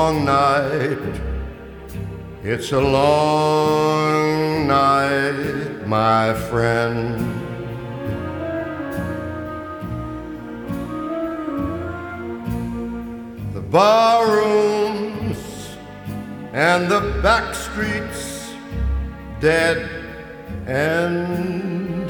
long night. It's a long night, my friend. The barrooms and the back streets dead end.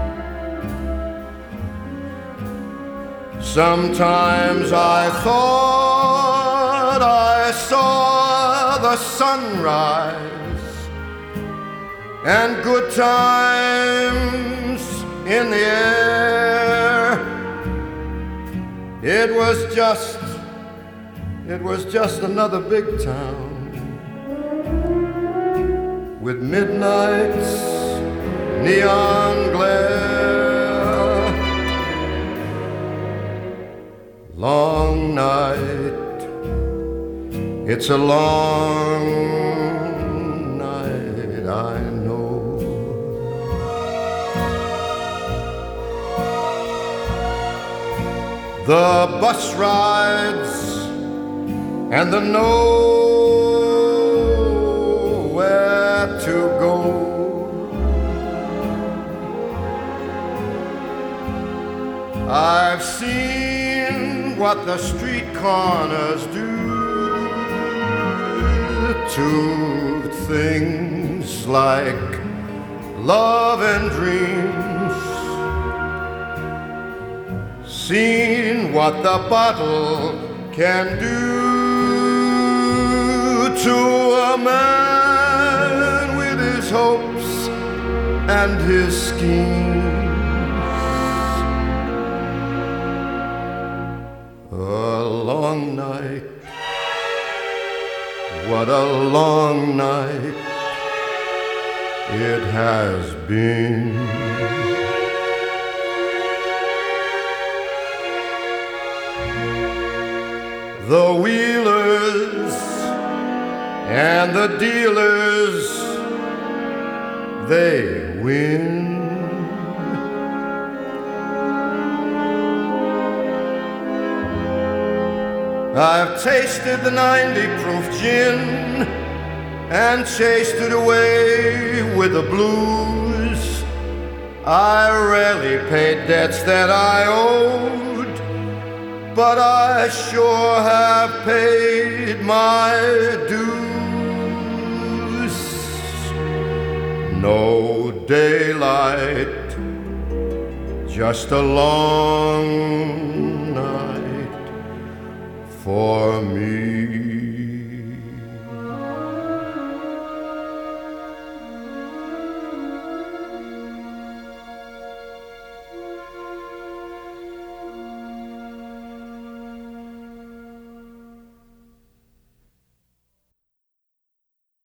Sometimes I thought I saw the sunrise and good times in the air. It was just another big town with midnight's neon glare. Long night, it's a long night, I know. The bus rides and the nowhere to go. I've seen what the street corners do to things like love and dreams. Seen what the bottle can do to a man with his hopes and his schemes. A long night, what a long night it has been. The wheelers and the dealers, they win. I've tasted the 90-proof gin and chased it away with the blues. I rarely paid debts that I owed, but I sure have paid my dues. No daylight, just a long night for me.